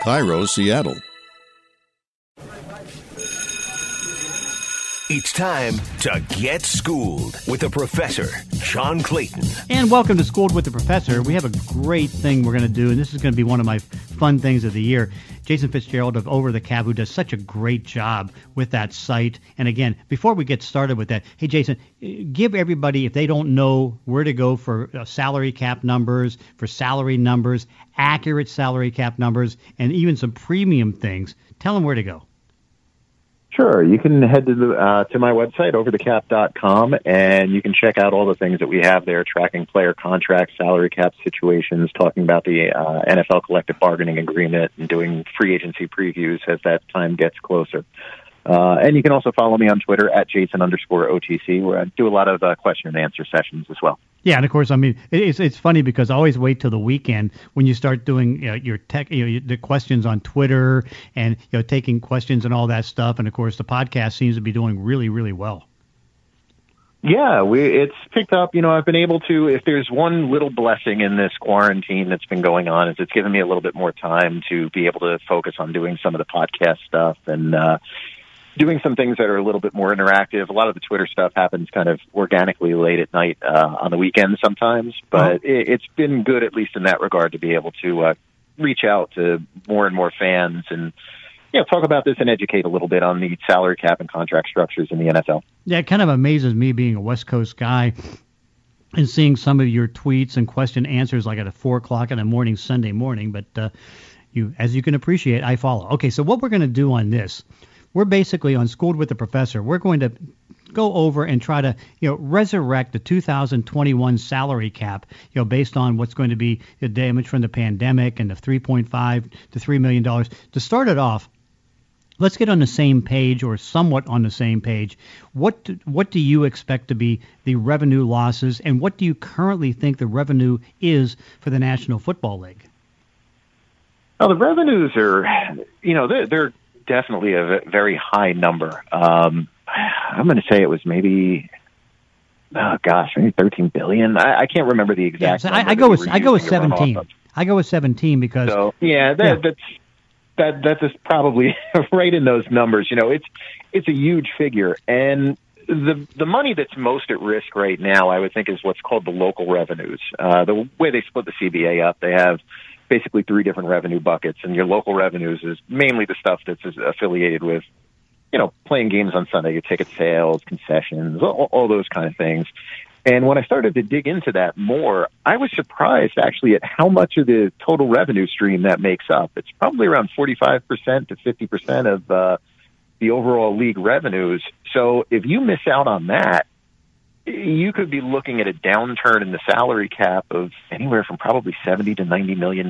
Cairo, Seattle. It's time to get schooled with the professor, John Clayton. And welcome to Schooled with the Professor. We have a great thing we're going to do, and this is going to be one of my fun things of the year. Jason Fitzgerald of Over the Cap, who does such a great job with that site. And again, before we get started with that, hey, Jason, give everybody, if they don't know where to go for salary cap numbers, for salary numbers, accurate salary cap numbers, and even some premium things, tell them where to go. Sure. You can head to my website, overthecap.com, and you can check out all the things that we have there, tracking player contracts, salary cap situations, talking about the NFL collective bargaining agreement, and doing free agency previews as that time gets closer. And you can also follow me on Twitter at Jason_OTC, where I do a lot of question and answer sessions as well. Yeah, and of course, I mean, it's funny because I always wait till the weekend when you start doing your tech, the questions on Twitter and taking questions and all that stuff. And of course, the podcast seems to be doing really, really well. Yeah, it's picked up. I've been able to, if there's one little blessing in this quarantine that's been going on, is it's given me a little bit more time to be able to focus on doing some of the podcast stuff and doing some things that are a little bit more interactive. A lot of the Twitter stuff happens kind of organically late at night on the weekend sometimes, but it's been good, at least in that regard, to be able to reach out to more and more fans and talk about this and educate a little bit on the salary cap and contract structures in the NFL. Yeah, it kind of amazes me being a West Coast guy and seeing some of your tweets and question answers like at 4 o'clock in the morning, Sunday morning, but as you can appreciate, I follow. Okay, so what we're going to do on this, we're basically on Schooled with the Professor. We're going to go over and try to, resurrect the 2021 salary cap, based on what's going to be the damage from the pandemic and the $3.5 to $3 million. To start it off, let's get on the same page or somewhat on the same page. What do you expect to be the revenue losses, and what do you currently think the revenue is for the National Football League? Well, the revenues are, they're definitely a very high number. I'm going to say it was maybe 13 billion. I can't remember the exact. Yeah, so I go with 17. I go with 17 because. So that's probably right in those numbers. It's a huge figure, and the money that's most at risk right now, I would think, is what's called the local revenues. The way they split the CBA up, they have basically 3 different revenue buckets, and your local revenues is mainly the stuff that's affiliated with, playing games on Sunday, your ticket sales, concessions, all those kind of things. And when I started to dig into that more, I was surprised actually at how much of the total revenue stream that makes up. It's probably around 45% to 50% of the overall league revenues. So if you miss out on that, you could be looking at a downturn in the salary cap of anywhere from probably $70 to $90 million,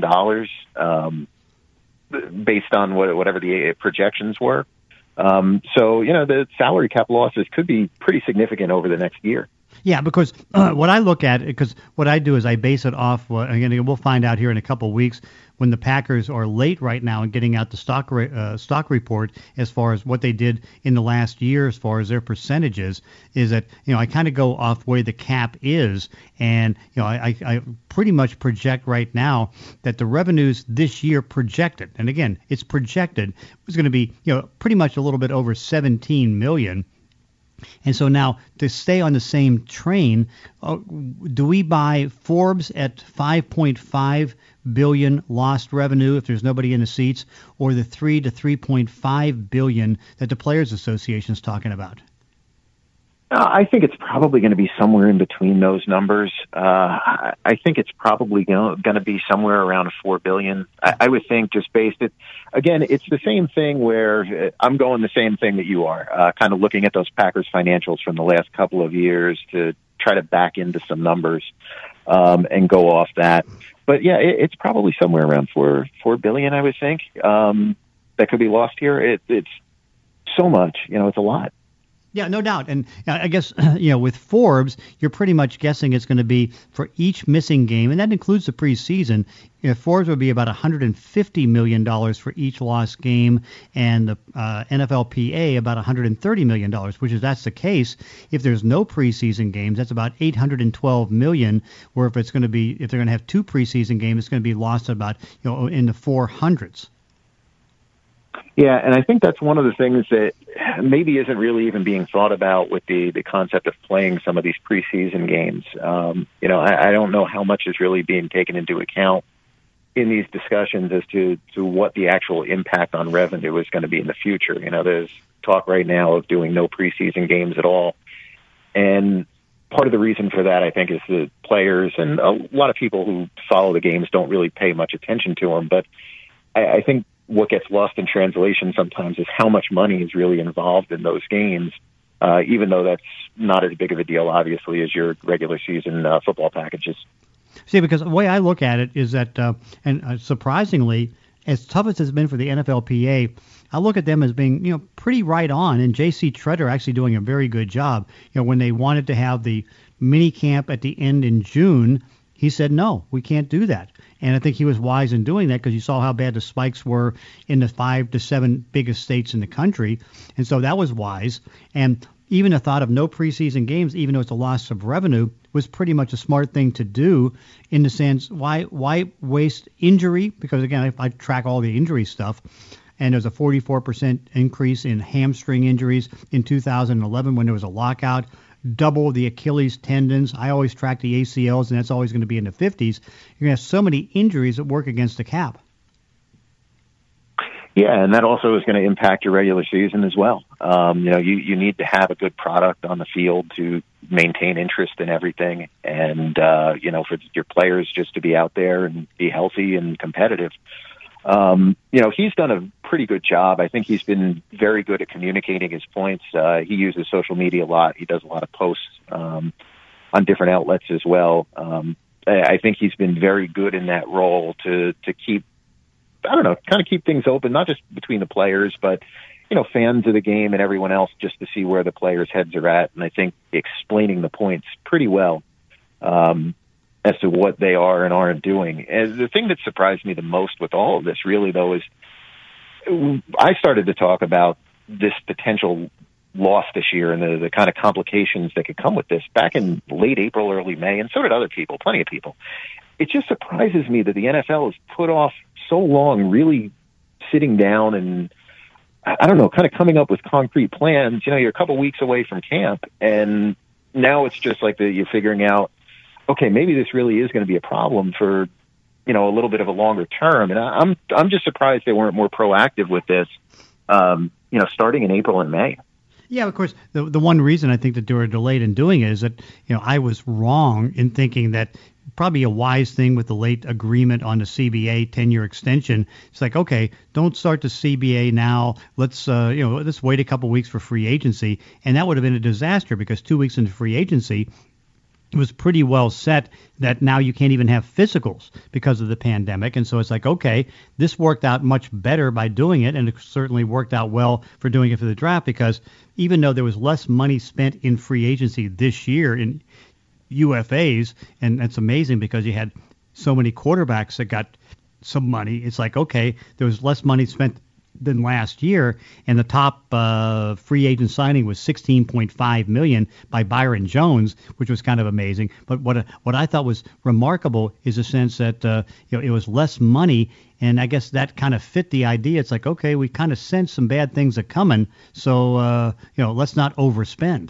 based on whatever the projections were. So the salary cap losses could be pretty significant over the next year. Yeah, because what I look at, because what I do is I base it off, again, we'll find out here in a couple of weeks when the Packers are late right now in getting out the stock report as far as what they did in the last year as far as their percentages, is that, I kind of go off where the cap is, and, I pretty much project right now that the revenues this year projected, and again, it's projected, was going to be, pretty much a little bit over 17 million. And so now, to stay on the same train, do we buy Forbes at 5.5 billion lost revenue if there's nobody in the seats, or the 3 to 3.5 billion that the Players Association is talking about? I think it's probably going to be somewhere in between those numbers. I think it's probably going to be somewhere around $4 billion. I would think, just based it. Again, it's the same thing where I'm going the same thing that you are, kind of looking at those Packers financials from the last couple of years to try to back into some numbers and go off that. But yeah, it's probably somewhere around $4 billion, I would think, that could be lost here. It's so much, it's a lot. Yeah, no doubt. And I guess, with Forbes, you're pretty much guessing it's going to be for each missing game, and that includes the preseason. Forbes would be about $150 million for each lost game, and the NFLPA about $130 million, which is that's the case. If there's no preseason games, that's about $812 million, where if they're going to have 2 preseason games, it's going to be lost about, in the 400s. Yeah, and I think that's one of the things that maybe isn't really even being thought about with the concept of playing some of these preseason games. I don't know how much is really being taken into account in these discussions as to what the actual impact on revenue is going to be in the future. There's talk right now of doing no preseason games at all. And part of the reason for that, I think, is the players and a lot of people who follow the games don't really pay much attention to them. But I think what gets lost in translation sometimes is how much money is really involved in those games, even though that's not as big of a deal, obviously, as your regular season football packages. See, because the way I look at it is that, surprisingly, as tough as it's been for the NFLPA, I look at them as being, pretty right on. And J.C. Treader actually doing a very good job. When they wanted to have the mini camp at the end in June, he said, no, we can't do that. And I think he was wise in doing that because you saw how bad the spikes were in the 5 to 7 biggest states in the country. And so that was wise. And even the thought of no preseason games, even though it's a loss of revenue, was pretty much a smart thing to do in the sense, why waste injury? Because, again, I track all the injury stuff. And there's a 44% increase in hamstring injuries in 2011 when there was a lockout. Double the Achilles tendons. I always track the ACLs, and that's always going to be in the 50s. You're going to have so many injuries that work against the cap. Yeah, and that also is going to impact your regular season as well. You need to have a good product on the field to maintain interest in everything, and for your players just to be out there and be healthy and competitive. He's done a pretty good job. I think he's been very good at communicating his points. He uses social media a lot. He does a lot of posts on different outlets as well. I think he's been very good in that role to keep, kind of keep things open, not just between the players, but, fans of the game and everyone else, just to see where the players' heads are at. And I think explaining the points pretty well as to what they are and aren't doing. And the thing that surprised me the most with all of this, really, though, is I started to talk about this potential loss this year and the kind of complications that could come with this back in late April, early May, and so did other people, plenty of people. It just surprises me that the NFL has put off so long really sitting down and, kind of coming up with concrete plans. You're a couple weeks away from camp, and now it's just like you're figuring out, okay, maybe this really is going to be a problem for, a little bit of a longer term. And I'm just surprised they weren't more proactive with this, starting in April and May. Yeah, of course, the one reason I think that they were delayed in doing it is that, I was wrong in thinking that probably a wise thing with the late agreement on the CBA 10-year extension. It's like, okay, don't start the CBA now. Let's wait a couple weeks for free agency. And that would have been a disaster because 2 weeks into free agency, it was pretty well set that now you can't even have physicals because of the pandemic. And so it's like, okay, this worked out much better by doing it, and it certainly worked out well for doing it for the draft because even though there was less money spent in free agency this year in UFAs, and that's amazing because you had so many quarterbacks that got some money. It's like, okay, there was less money spent than last year, and the top free agent signing was $16.5 million by Byron Jones, which was kind of amazing. But what I thought was remarkable is the sense that it was less money, and I guess that kind of fit the idea. It's like, okay, we kind of sense some bad things are coming, so let's not overspend.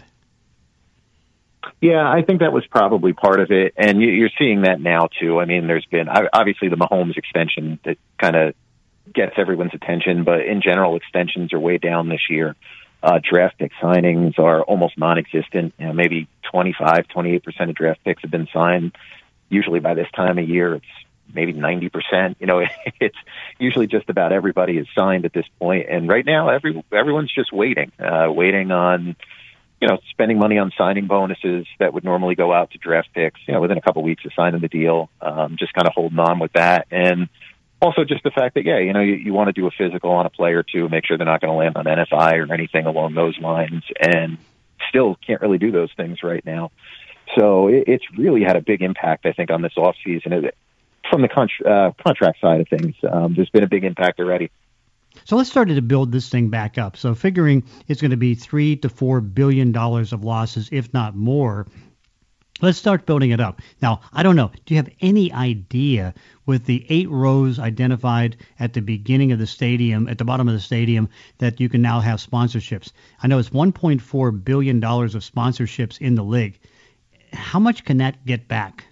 Yeah, I think that was probably part of it, and you're seeing that now too. I mean, there's been obviously the Mahomes extension that kind of gets everyone's attention, but in general, extensions are way down this year. Draft pick signings are almost non-existent. Maybe 28% of draft picks have been signed. Usually by this time of year, it's maybe 90%. It's usually just about everybody is signed at this point. And right now, everyone's just waiting on, spending money on signing bonuses that would normally go out to draft picks, within a couple of weeks of signing the deal, just kind of holding on with that. And also just the fact that, you want to do a physical on a player to make sure they're not going to land on NFI or anything along those lines, and still can't really do those things right now. So it's really had a big impact, I think, on this offseason. From the contract side of things, there's been a big impact already. So let's start to build this thing back up. So figuring it's going to be $3 to $4 billion of losses, if not more. Let's start building it up. Now, I don't know. Do you have any idea with the 8 rows identified at the beginning of the stadium, at the bottom of the stadium, that you can now have sponsorships? I know it's $1.4 billion of sponsorships in the league. How much can that get back?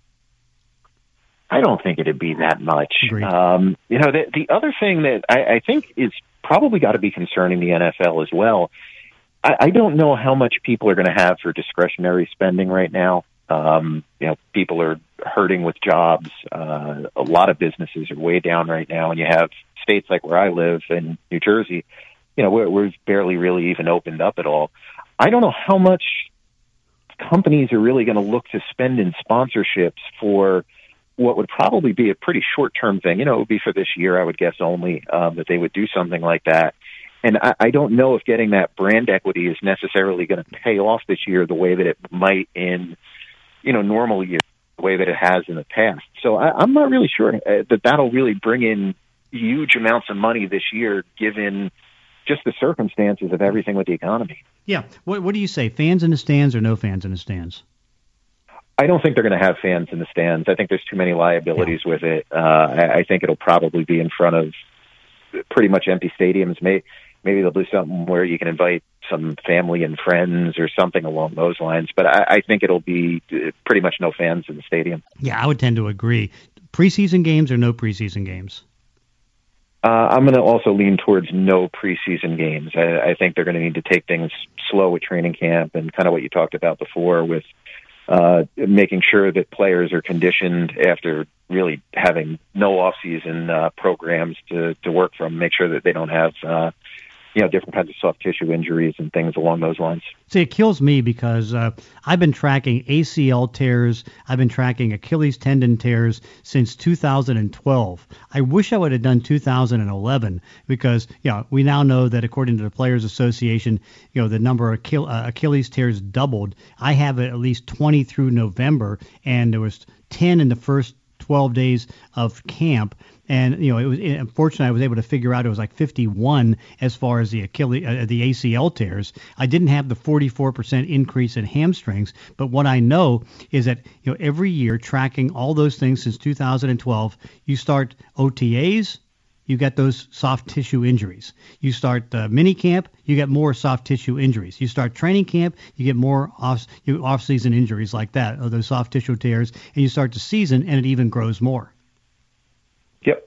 I don't think it'd be that much. The other thing that I think is probably got to be concerning the NFL as well, I don't know how much people are going to have for discretionary spending right now. People are hurting with jobs. A lot of businesses are way down right now, and you have states like where I live in New Jersey, we're barely really even opened up at all. I don't know how much companies are really going to look to spend in sponsorships for what would probably be a pretty short-term thing. It would be for this year, I would guess only, that they would do something like that. And I don't know if getting that brand equity is necessarily going to pay off this year the way that it might in, normal years, the way that it has in the past. So I'm not really sure that that'll really bring in huge amounts of money this year, given just the circumstances of everything with the economy. Yeah. What do you say? Fans in the stands or no fans in the stands? I don't think they're going to have fans in the stands. I think there's too many liabilities with it. I think it'll probably be in front of pretty much empty stadiums. Maybe they'll do something where you can invite some family and friends or something along those lines. But I think it'll be pretty much no fans in the stadium. Yeah, I would tend to agree. Preseason games or no preseason games? I'm going to also lean towards no preseason games. I think they're going to need to take things slow with training camp and kind of what you talked about before with making sure that players are conditioned after really having no off-season programs to work from, make sure that they don't have different kinds of soft tissue injuries and things along those lines. See, it kills me because I've been tracking ACL tears, I've been tracking Achilles tendon tears since 2012. I wish I would have done 2011 because, we now know that according to the Players Association, the number of Achilles tears doubled. I have at least 20 through November, and there was 10 in the first 12 days of camp. And, it was unfortunately I was able to figure out it was like 51 as far as the the ACL tears. I didn't have the 44% increase in hamstrings, but what I know is that, every year tracking all those things since 2012, you start OTAs, you get those soft tissue injuries. You start mini camp, you get more soft tissue injuries. You start training camp, you get more off-season injuries like that, or those soft tissue tears, and you start the season and it even grows more. Yep.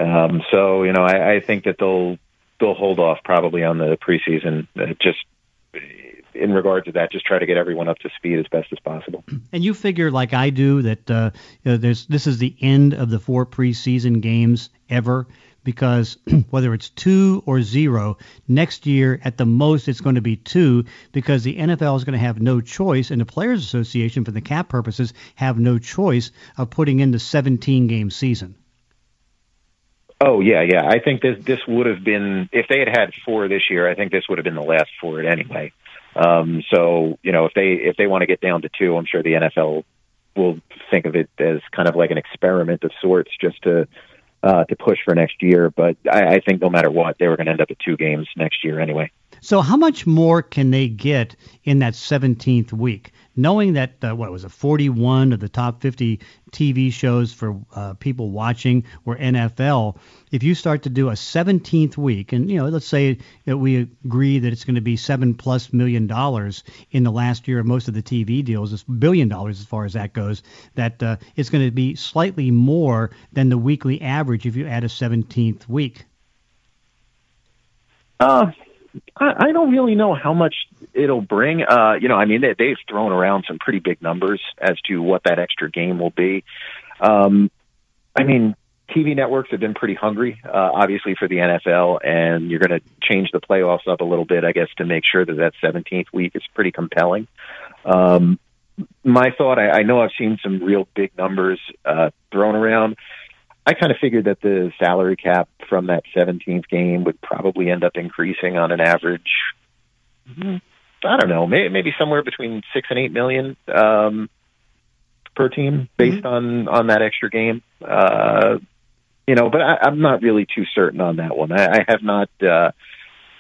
I think that they'll hold off probably on the preseason, just in regard to that, just try to get everyone up to speed as best as possible. And you figure, like I do, that this is the end of the 4 preseason games ever, because whether it's 2 or 0, next year at the most it's going to be 2, because the NFL is going to have no choice, and the Players Association, for the cap purposes, have no choice of putting in the 17-game season. Oh, yeah. I think this would have been, if they had 4 this year, I think this would have been the last for it anyway. If they want to get down to 2, I'm sure the NFL will think of it as kind of like an experiment of sorts, just to push for next year. But I think no matter what, they were going to end up at 2 games next year anyway. So how much more can they get in that 17th week? Knowing that, 41 of the top 50 TV shows for people watching were NFL, if you start to do a 17th week, and, let's say that we agree that it's going to be $7+ million in the last year of most of the TV deals, it's $1 billion as far as that goes, that it's going to be slightly more than the weekly average if you add a 17th week. I don't really know how much it'll bring. They've thrown around some pretty big numbers as to what that extra game will be. TV networks have been pretty hungry, obviously, for the NFL, and you're going to change the playoffs up a little bit, I guess, to make sure that 17th week is pretty compelling. My thought, I know I've seen some real big numbers thrown around. I kind of figured that the salary cap from that 17th game would probably end up increasing on an average, I don't know, maybe somewhere between $6 and $8 million per team based on that extra game. But I'm not really too certain on that one. I have not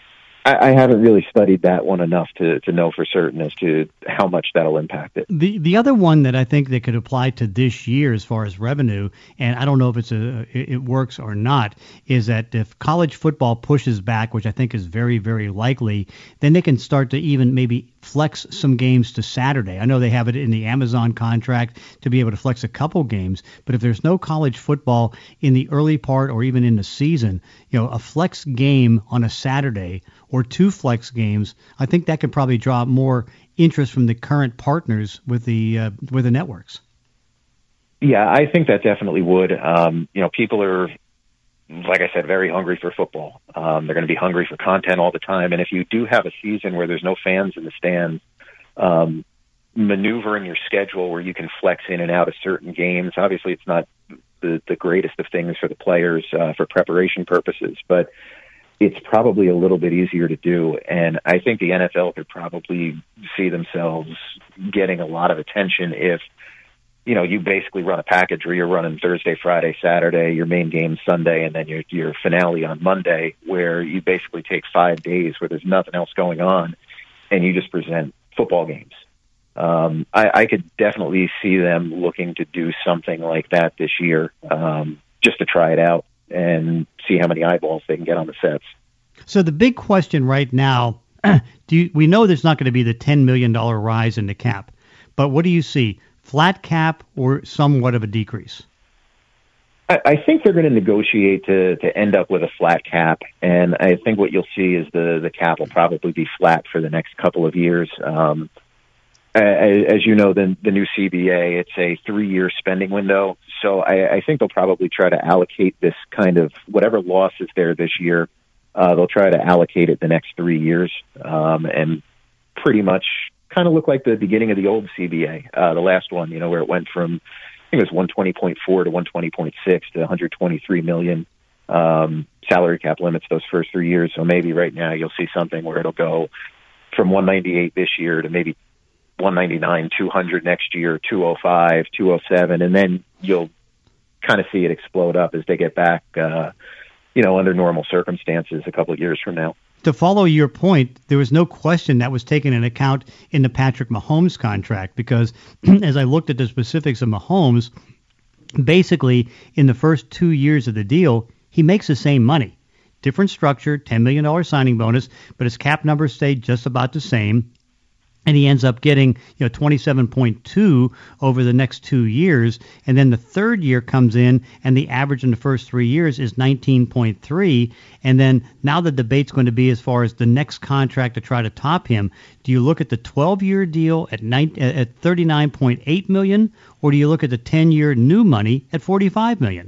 I haven't really studied that one enough to know for certain as to how much that'll impact it. The other one that I think that could apply to this year as far as revenue, and I don't know if it works or not, is that if college football pushes back, which I think is very, very likely, then they can start to even maybe flex some games to Saturday. I know they have it in the Amazon contract to be able to flex a couple games, but if there's no college football in the early part or even in the season, a flex game on a Saturday or two flex games, I think that could probably draw more interest from the current partners with the networks. Yeah, I think that definitely would. People are, like I said, very hungry for football. They're going to be hungry for content all the time. And if you do have a season where there's no fans in the stands, maneuvering your schedule where you can flex in and out of certain games, obviously it's not the greatest of things for the players for preparation purposes, but it's probably a little bit easier to do. And I think the NFL could probably see themselves getting a lot of attention if, you basically run a package where you're running Thursday, Friday, Saturday, your main game Sunday, and then your finale on Monday, where you basically take 5 days where there's nothing else going on and you just present football games. I could definitely see them looking to do something like that this year, just to try it out and see how many eyeballs they can get on the sets. So the big question right now, we know there's not going to be the $10 million rise in the cap, but what do you see? Flat cap or somewhat of a decrease? I think they're going to negotiate to end up with a flat cap, and I think what you'll see is the cap will probably be flat for the next couple of years. As you know, the new CBA, it's a 3-year spending window. So I think they'll probably try to allocate this kind of whatever loss is there this year. They'll try to allocate it the next 3 years, and pretty much kind of look like the beginning of the old CBA, the last one, where it went from, I think it was 120.4 to 120.6 to 123 million salary cap limits those first 3 years. So maybe right now you'll see something where it'll go from 198 this year to maybe 199, 200 next year, 205, 207, and then you'll kind of see it explode up as they get back, under normal circumstances a couple of years from now. To follow your point, there was no question that was taken into account in the Patrick Mahomes contract, because as I looked at the specifics of Mahomes, basically in the first 2 years of the deal, he makes the same money. Different structure, $10 million signing bonus, but his cap numbers stayed just about the same. And he ends up getting 27.2 over the next 2 years. And then the third year comes in, and the average in the first 3 years is 19.3. And then now the debate's going to be as far as the next contract to try to top him. Do you look at the 12-year deal at $39.8 million, or do you look at the 10-year new money at $45 million?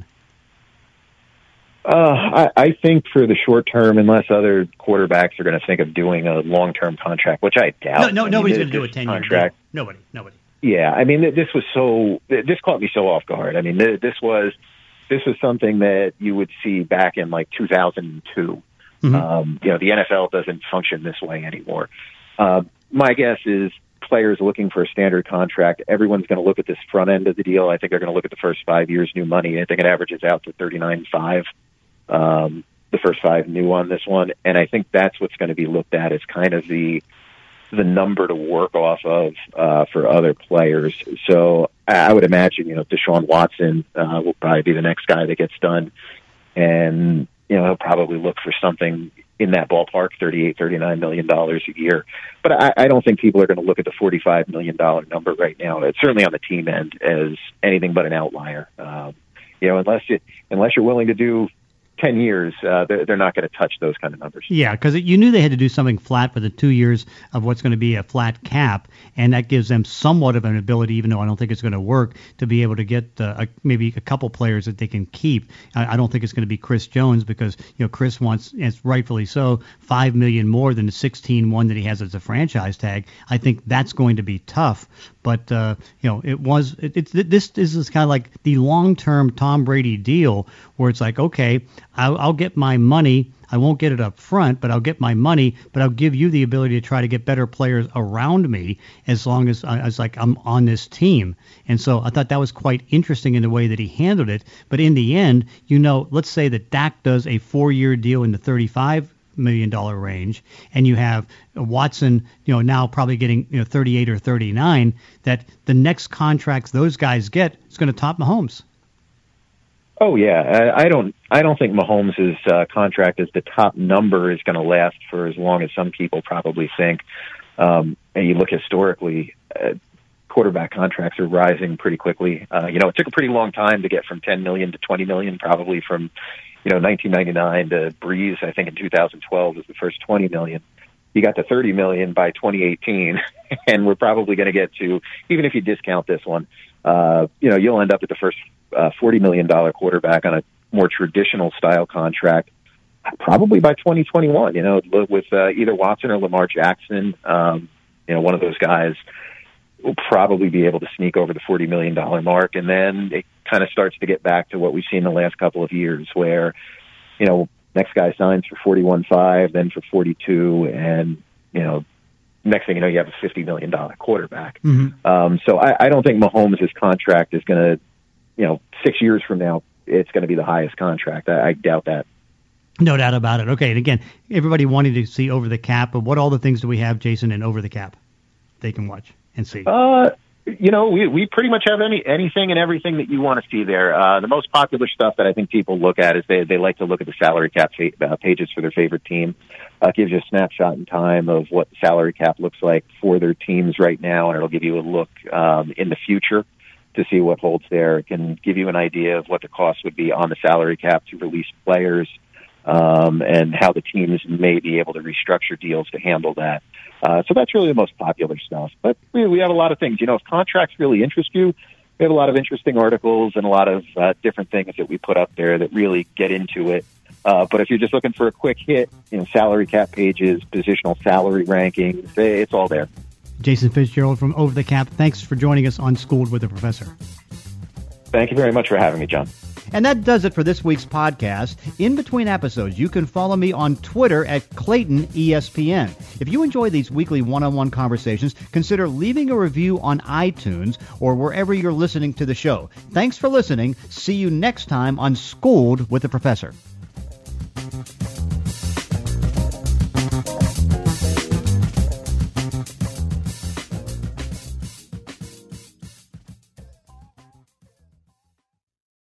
I think for the short term, unless other quarterbacks are going to think of doing a long-term contract, which I doubt. Nobody's going to do a 10-year contract. Nobody. Yeah, I mean, this caught me so off guard. I mean, this was something that you would see back in like 2002. Mm-hmm. The NFL doesn't function this way anymore. My guess is players looking for a standard contract. Everyone's going to look at this front end of the deal. I think they're going to look at the first 5 years new money. I think it averages out to 39.5. The first 5 new on this one, and I think that's what's going to be looked at as kind of the number to work off of for other players. So I would imagine, Deshaun Watson will probably be the next guy that gets done, and he'll probably look for something in that ballpark, $38-39 million a year. But I don't think people are going to look at the $45 million number right now. It's certainly on the team end as anything but an outlier. Unless you're willing to do 10 years, they're not going to touch those kind of numbers. Yeah, because you knew they had to do something flat for the 2 years of what's going to be a flat cap, and that gives them somewhat of an ability, even though I don't think it's going to work, to be able to get maybe a couple players that they can keep. I don't think it's going to be Chris Jones, because Chris wants, and rightfully so, $5 million more than the 16-1 that he has as a franchise tag. I think that's going to be tough. But this is kind of like the long-term Tom Brady deal, where it's like, okay, I'll get my money. I won't get it up front, but I'll get my money. But I'll give you the ability to try to get better players around me as long as I'm on this team. And so I thought that was quite interesting in the way that he handled it. But in the end, let's say that Dak does a 4-year deal in the $35 million range, and you have Watson, now probably getting 38 or 39, that the next contracts those guys get is going to top Mahomes. Oh yeah, I don't think Mahomes' contract as the top number is going to last for as long as some people probably think. And you look historically, quarterback contracts are rising pretty quickly. It took a pretty long time to get from 10 million to 20 million, probably from 1999 to Breeze. I think in 2012 was the first 20 million. You got to 30 million by 2018, and we're probably going to get to, even if you discount this one, you'll end up at the first $40 million quarterback on a more traditional style contract, probably by 2021, with either Watson or Lamar Jackson. One of those guys will probably be able to sneak over the $40 million mark. And then it kind of starts to get back to what we've seen the last couple of years where, next guy signs for 41.5, then for 42. And, next thing you know, you have a $50 million quarterback. Mm-hmm. So I don't think Mahomes' contract is going to, 6 years from now, it's going to be the highest contract. I doubt that. No doubt about it. Okay, and again, everybody wanting to see Over the Cap, but what all the things do we have, Jason, in Over the Cap they can watch and see? We pretty much have anything and everything that you want to see there. The most popular stuff that I think people look at is they like to look at the salary cap pages for their favorite team. It gives you a snapshot in time of what the salary cap looks like for their teams right now, and it'll give you a look in the future to see what holds there. It can give you an idea of what the cost would be on the salary cap to release players, and how the teams may be able to restructure deals to handle that. So that's really the most popular stuff. But we have a lot of things. If contracts really interest you, we have a lot of interesting articles and a lot of different things that we put up there that really get into it. But if you're just looking for a quick hit, salary cap pages, positional salary rankings, it's all there. Jason Fitzgerald from Over the Cap, thanks for joining us on Schooled with the Professor. Thank you very much for having me, John. And that does it for this week's podcast. In between episodes, you can follow me on Twitter at Clayton ESPN. If you enjoy these weekly one-on-one conversations, consider leaving a review on iTunes or wherever you're listening to the show. Thanks for listening. See you next time on Schooled with the Professor.